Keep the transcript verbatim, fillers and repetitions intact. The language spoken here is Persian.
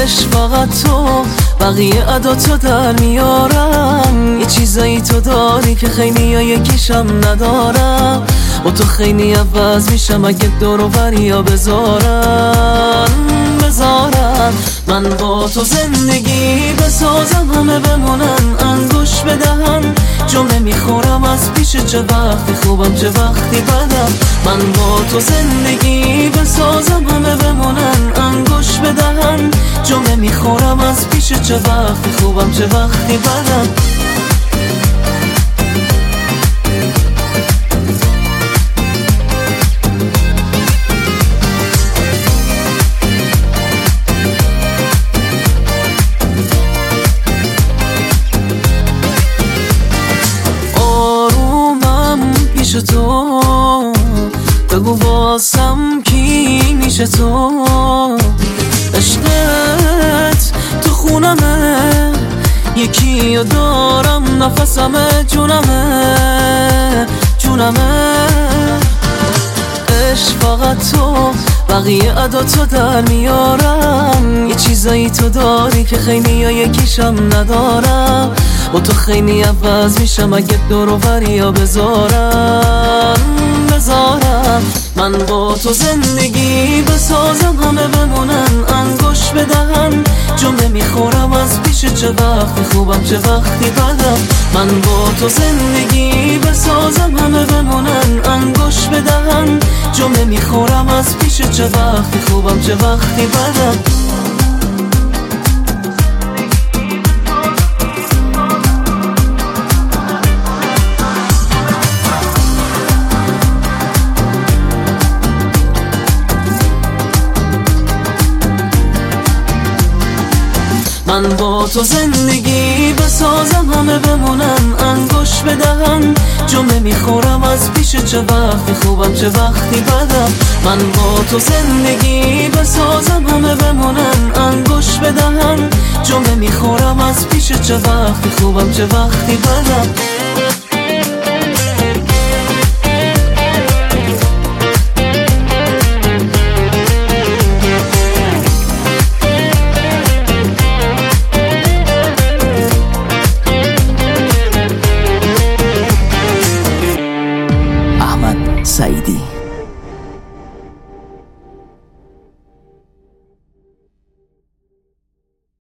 عشق فقط تو، بقیه عداتو در میارم. یه چیزایی تو داری که خیلی ها یکیشم ندارم. با تو خیلی عوض میشم اگه دور و بریا بذارم بذارم من با تو زندگی بسازم، همه بمونن انگوش بدهن. جمله میخورم از پیش، چه وقتی خوبم چه وقتی بدم. من با تو زندگی بسازم، همه بمونن انگوش بدهن. جمله میخورم از پیش، چه وقتی خوبم چه وقتی بدم. تو بگو واسم کی میشه تو، عشقت تو خونمه، یکی رو دارم نفسمه، جونمه جونمه. عشق فقط تو، بقیه عداتو در میارم. یه چیزایی تو داری که خیلی ها یکیشم ندارم. با تو خیلی عوض میشم اگه دور و بریا بذارم بذارم من با تو زندگی بسازم، همه بمونن انگوش بدهن. جمله میخورم از پیش، چه وقتی خوبم چه وقتی بدم. من با تو زندگی بسازم، همه بمونن انگوش بدهن. جمله میخورم از پیش، چه وقتی خوبم چه وقتی بدم. من با تو زندگی بسازم، همه بمونن انگوش بدهن. جمله میخورم از پیش، چه وقتی خوبم چه وقتی بدم. من با تو زندگی بسازم، همه بمونن انگوش بدهن. جمله میخورم از پیش، چه وقتی خوبم چه وقتی بدم.